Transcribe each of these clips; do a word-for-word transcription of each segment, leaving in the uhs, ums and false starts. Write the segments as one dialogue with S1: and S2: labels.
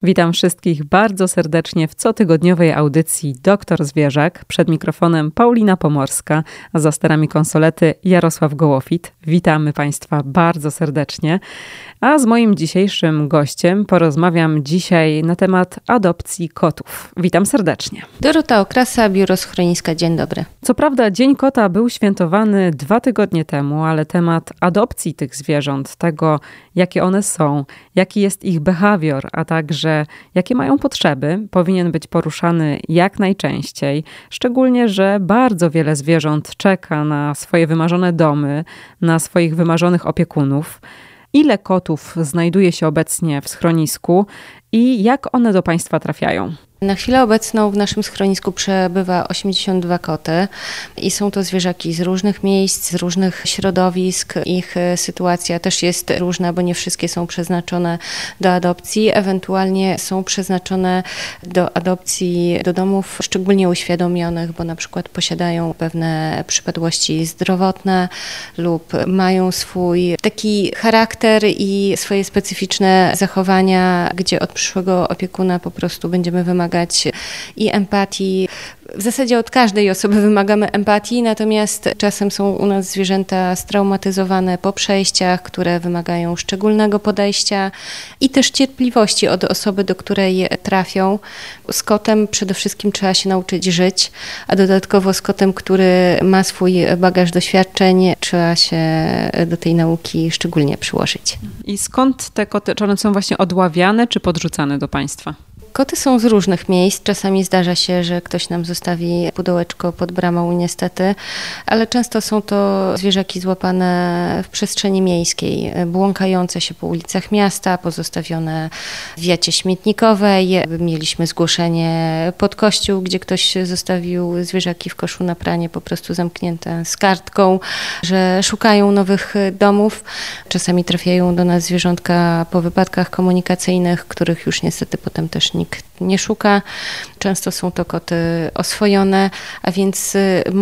S1: Witam wszystkich bardzo serdecznie w cotygodniowej audycji Doktor Zwierzak. Przed mikrofonem Paulina Pomorska, a za sterami konsolety Jarosław Gołofit. Witamy Państwa bardzo serdecznie. A z moim dzisiejszym gościem porozmawiam dzisiaj na temat adopcji kotów. Witam serdecznie.
S2: Dorota Okrasa, Biuro Schroniska. Dzień dobry.
S1: Co prawda Dzień Kota był świętowany dwa tygodnie temu, ale temat adopcji tych zwierząt, tego jakie one są, jaki jest ich behawior, a także jakie mają potrzeby, powinien być poruszany jak najczęściej. Szczególnie, że bardzo wiele zwierząt czeka na swoje wymarzone domy, na swoich wymarzonych opiekunów. Ile kotów znajduje się obecnie w schronisku i jak one do Państwa trafiają?
S2: Na chwilę obecną w naszym schronisku przebywa osiemdziesiąt dwa koty i są to zwierzaki z różnych miejsc, z różnych środowisk. Ich sytuacja też jest różna, bo nie wszystkie są przeznaczone do adopcji. Ewentualnie są przeznaczone do adopcji do domów szczególnie uświadomionych, bo na przykład posiadają pewne przypadłości zdrowotne lub mają swój taki charakter i swoje specyficzne zachowania, gdzie od przyszłego opiekuna po prostu będziemy wymagać i empatii. W zasadzie od każdej osoby wymagamy empatii, natomiast czasem są u nas zwierzęta straumatyzowane po przejściach, które wymagają szczególnego podejścia i też cierpliwości od osoby, do której trafią. Z kotem przede wszystkim trzeba się nauczyć żyć, a dodatkowo z kotem, który ma swój bagaż doświadczeń, trzeba się do tej nauki szczególnie przyłożyć.
S1: I skąd te koty, czy one są właśnie odławiane, czy podrzucane do Państwa?
S2: Koty są z różnych miejsc. Czasami zdarza się, że ktoś nam zostawi pudełeczko pod bramą niestety, ale często są to zwierzaki złapane w przestrzeni miejskiej, błąkające się po ulicach miasta, pozostawione w wiacie śmietnikowej. Mieliśmy zgłoszenie pod kościół, gdzie ktoś zostawił zwierzaki w koszu na pranie, po prostu zamknięte z kartką, że szukają nowych domów. Czasami trafiają do nas zwierzątka po wypadkach komunikacyjnych, których już niestety potem też nie nikt nie szuka. Często są to koty oswojone, a więc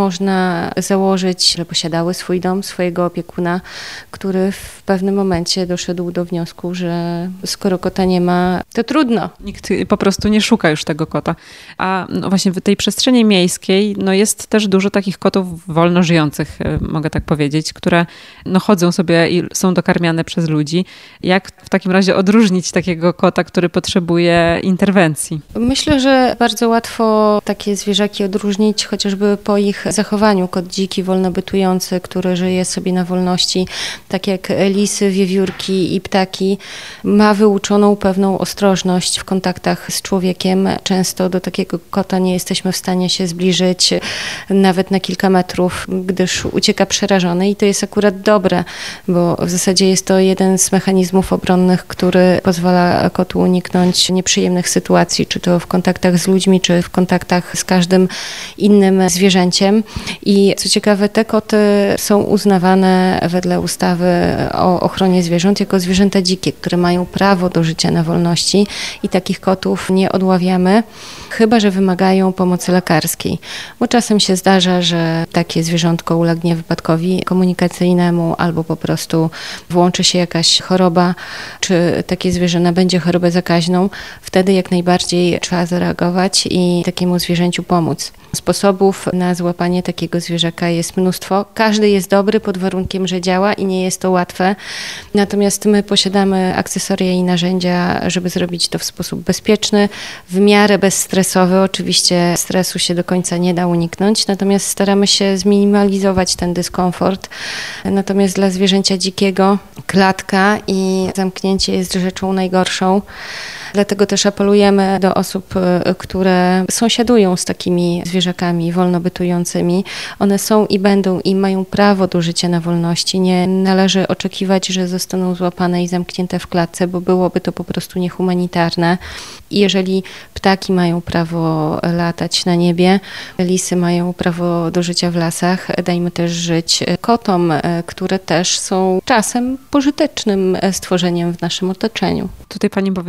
S2: można założyć, że posiadały swój dom, swojego opiekuna, który w pewnym momencie doszedł do wniosku, że skoro kota nie ma, to trudno.
S1: Nikt po prostu nie szuka już tego kota. A no właśnie w tej przestrzeni miejskiej no jest też dużo takich kotów wolno żyjących, mogę tak powiedzieć, które no chodzą sobie i są dokarmiane przez ludzi. Jak w takim razie odróżnić takiego kota, który potrzebuje interwencji?
S2: Myślę, że bardzo łatwo takie zwierzaki odróżnić chociażby po ich zachowaniu. Kot dziki, wolnobytujący, który żyje sobie na wolności, tak jak lisy, wiewiórki i ptaki, ma wyuczoną pewną ostrożność w kontaktach z człowiekiem. Często do takiego kota nie jesteśmy w stanie się zbliżyć nawet na kilka metrów, gdyż ucieka przerażony i to jest akurat dobre, bo w zasadzie jest to jeden z mechanizmów obronnych, który pozwala kotu uniknąć nieprzyjemnych sytuacji, czy to w kontaktach z ludźmi, czy w kontaktach z każdym innym zwierzęciem. I co ciekawe, te koty są uznawane wedle ustawy o ochronie zwierząt jako zwierzęta dzikie, które mają prawo do życia na wolności i takich kotów nie odławiamy, chyba że wymagają pomocy lekarskiej. Bo czasem się zdarza, że takie zwierzątko ulegnie wypadkowi komunikacyjnemu albo po prostu włączy się jakaś choroba, czy takie zwierzę nabędzie chorobę zakaźną. Wtedy jak najbardziej trzeba zareagować i takiemu zwierzęciu pomóc. Sposobów na złapanie takiego zwierzaka jest mnóstwo. Każdy jest dobry pod warunkiem, że działa i nie jest to łatwe. Natomiast my posiadamy akcesoria i narzędzia, żeby zrobić to w sposób bezpieczny, w miarę bezstresowy. Oczywiście stresu się do końca nie da uniknąć, natomiast staramy się zminimalizować ten dyskomfort. Natomiast dla zwierzęcia dzikiego klatka i zamknięcie jest rzeczą najgorszą. Dlatego też apelujemy do osób, które sąsiadują z takimi zwierzakami wolnobytującymi. One są i będą i mają prawo do życia na wolności. Nie należy oczekiwać, że zostaną złapane i zamknięte w klatce, bo byłoby to po prostu niehumanitarne. I jeżeli ptaki mają prawo latać na niebie, lisy mają prawo do życia w lasach, dajmy też żyć kotom, które też są czasem pożytecznym stworzeniem w naszym otoczeniu.
S1: Tutaj pani powiedziała właśnie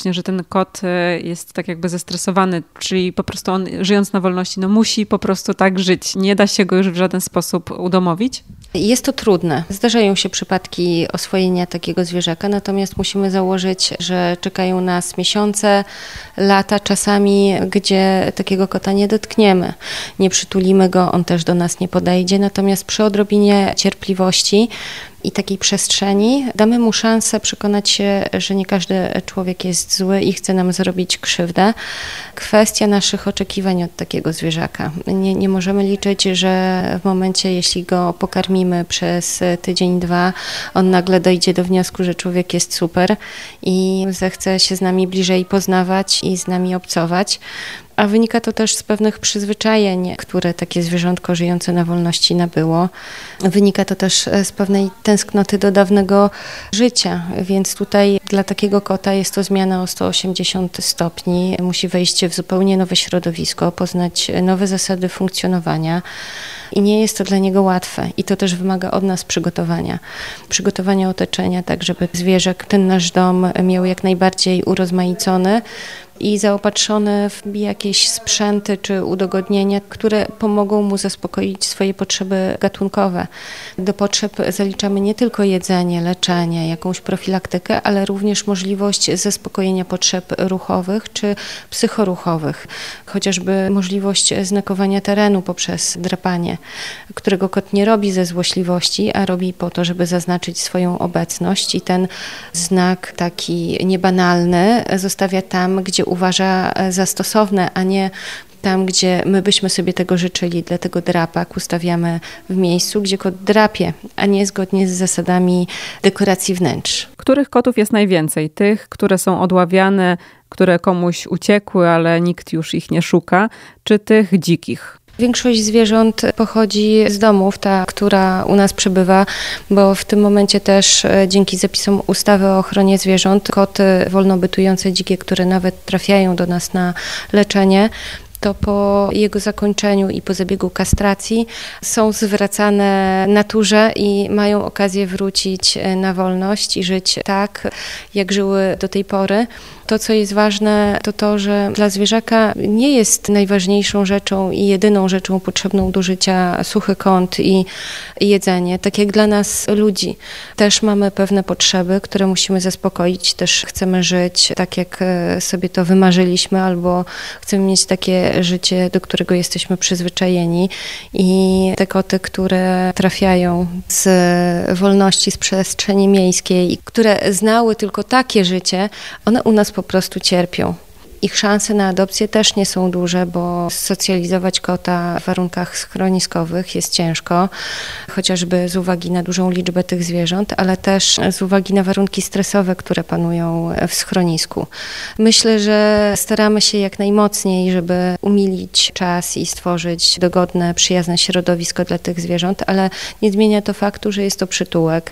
S1: właśnie, że ten kot jest tak jakby zestresowany, czyli po prostu on żyjąc na wolności, no musi po prostu tak żyć. Nie da się go już w żaden sposób udomowić?
S2: Jest to trudne. Zdarzają się przypadki oswojenia takiego zwierzaka, natomiast musimy założyć, że czekają nas miesiące, lata czasami, gdzie takiego kota nie dotkniemy. Nie przytulimy go, on też do nas nie podejdzie, natomiast przy odrobinie cierpliwości i takiej przestrzeni damy mu szansę przekonać się, że nie każdy człowiek jest zły i chce nam zrobić krzywdę. Kwestia naszych oczekiwań od takiego zwierzaka. Nie, nie możemy liczyć, że w momencie, jeśli go pokarmimy przez tydzień, dwa, on nagle dojdzie do wniosku, że człowiek jest super i zechce się z nami bliżej poznawać i z nami obcować. A wynika to też z pewnych przyzwyczajeń, które takie zwierzątko żyjące na wolności nabyło. Wynika to też z pewnej tęsknoty do dawnego życia, więc tutaj dla takiego kota jest to zmiana o sto osiemdziesiąt stopni. Musi wejść w zupełnie nowe środowisko, poznać nowe zasady funkcjonowania. I nie jest to dla niego łatwe i to też wymaga od nas przygotowania. Przygotowania otoczenia, tak żeby zwierzak, ten nasz dom miał jak najbardziej urozmaicony i zaopatrzone w jakieś sprzęty czy udogodnienia, które pomogą mu zaspokoić swoje potrzeby gatunkowe. Do potrzeb zaliczamy nie tylko jedzenie, leczenie, jakąś profilaktykę, ale również możliwość zaspokojenia potrzeb ruchowych czy psychoruchowych. Chociażby możliwość znakowania terenu poprzez drapanie, którego kot nie robi ze złośliwości, a robi po to, żeby zaznaczyć swoją obecność i ten znak taki niebanalny zostawia tam, gdzie uważa za stosowne, a nie tam, gdzie my byśmy sobie tego życzyli. Dlatego drapak ustawiamy w miejscu, gdzie kot drapie, a nie zgodnie z zasadami dekoracji wnętrz.
S1: Których kotów jest najwięcej? Tych, które są odławiane, które komuś uciekły, ale nikt już ich nie szuka, czy tych dzikich?
S2: Większość zwierząt pochodzi z domów, ta, która u nas przebywa, bo w tym momencie też dzięki zapisom ustawy o ochronie zwierząt koty wolnobytujące dzikie, które nawet trafiają do nas na leczenie, to po jego zakończeniu i po zabiegu kastracji są zwracane naturze i mają okazję wrócić na wolność i żyć tak, jak żyły do tej pory. To, co jest ważne, to to, że dla zwierzaka nie jest najważniejszą rzeczą i jedyną rzeczą potrzebną do życia suchy kąt i jedzenie. Tak jak dla nas ludzi. Też mamy pewne potrzeby, które musimy zaspokoić. Też chcemy żyć tak, jak sobie to wymarzyliśmy, albo chcemy mieć takie życie, do którego jesteśmy przyzwyczajeni. I te koty, które trafiają z wolności, z przestrzeni miejskiej, które znały tylko takie życie, one u nas po prostu cierpią. Ich szanse na adopcję też nie są duże, bo socjalizować kota w warunkach schroniskowych jest ciężko, chociażby z uwagi na dużą liczbę tych zwierząt, ale też z uwagi na warunki stresowe, które panują w schronisku. Myślę, że staramy się jak najmocniej, żeby umilić czas i stworzyć dogodne, przyjazne środowisko dla tych zwierząt, ale nie zmienia to faktu, że jest to przytułek.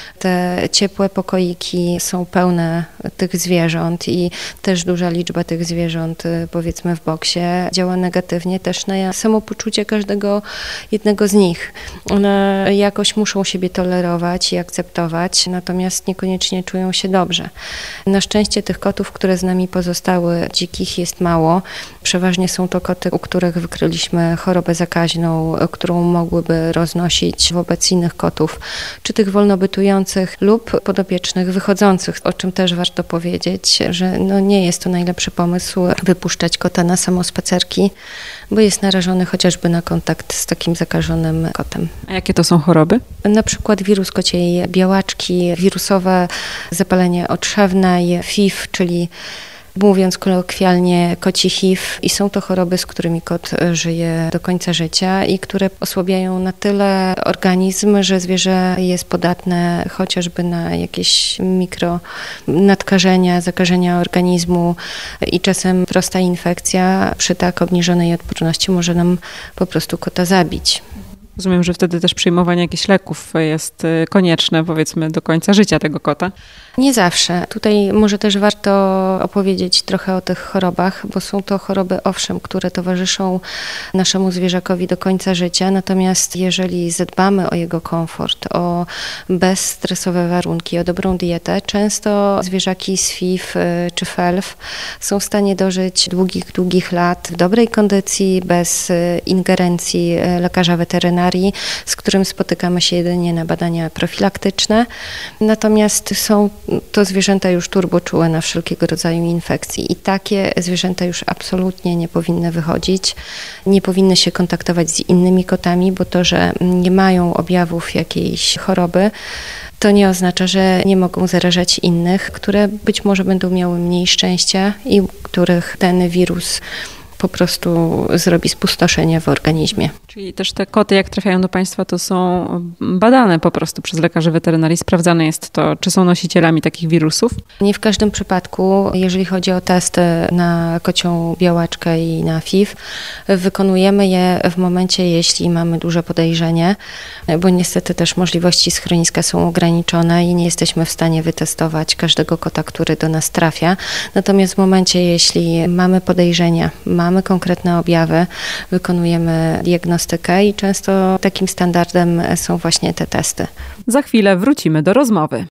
S2: Te ciepłe pokoiki są pełne tych zwierząt i też duża liczba tych zwierząt, powiedzmy w boksie, działa negatywnie też na samopoczucie każdego jednego z nich. One jakoś muszą siebie tolerować i akceptować, natomiast niekoniecznie czują się dobrze. Na szczęście tych kotów, które z nami pozostały, dzikich, jest mało. Przeważnie są to koty, u których wykryliśmy chorobę zakaźną, którą mogłyby roznosić wobec innych kotów, czy tych wolnobytujących lub podopiecznych wychodzących, o czym też warto powiedzieć, że no nie jest to najlepszy pomysł wypuszczać kota na samospacerki, bo jest narażony chociażby na kontakt z takim zakażonym kotem.
S1: A jakie to są choroby?
S2: Na przykład wirus kociej białaczki, wirusowe zapalenie otrzewnej, F I V, czyli mówiąc kolokwialnie koci H I V, i są to choroby, z którymi kot żyje do końca życia i które osłabiają na tyle organizm, że zwierzę jest podatne chociażby na jakieś mikronadkażenia, zakażenia organizmu i czasem prosta infekcja przy tak obniżonej odporności może nam po prostu kota zabić.
S1: Rozumiem, że wtedy też przyjmowanie jakichś leków jest konieczne, powiedzmy, do końca życia tego kota.
S2: Nie zawsze. Tutaj może też warto opowiedzieć trochę o tych chorobach, bo są to choroby, owszem, które towarzyszą naszemu zwierzakowi do końca życia, natomiast jeżeli zadbamy o jego komfort, o bezstresowe warunki, o dobrą dietę, często zwierzaki z F I V czy F E L F są w stanie dożyć długich, długich lat w dobrej kondycji, bez ingerencji lekarza weterynarii, z którym spotykamy się jedynie na badania profilaktyczne. Natomiast są to zwierzęta już turboczułe na wszelkiego rodzaju infekcji i takie zwierzęta już absolutnie nie powinny wychodzić, nie powinny się kontaktować z innymi kotami, bo to, że nie mają objawów jakiejś choroby, to nie oznacza, że nie mogą zarażać innych, które być może będą miały mniej szczęścia i których ten wirus po prostu zrobi spustoszenie w organizmie.
S1: Czyli też te koty, jak trafiają do Państwa, to są badane po prostu przez lekarzy weterynarii. Sprawdzane jest to, czy są nosicielami takich wirusów?
S2: Nie w każdym przypadku, jeżeli chodzi o testy na kocią białaczkę i na F I V, wykonujemy je w momencie, jeśli mamy duże podejrzenie, bo niestety też możliwości schroniska są ograniczone i nie jesteśmy w stanie wytestować każdego kota, który do nas trafia. Natomiast w momencie, jeśli mamy podejrzenia, mamy konkretne objawy, wykonujemy diagnostykę i często takim standardem są właśnie te testy.
S1: Za chwilę wrócimy do rozmowy.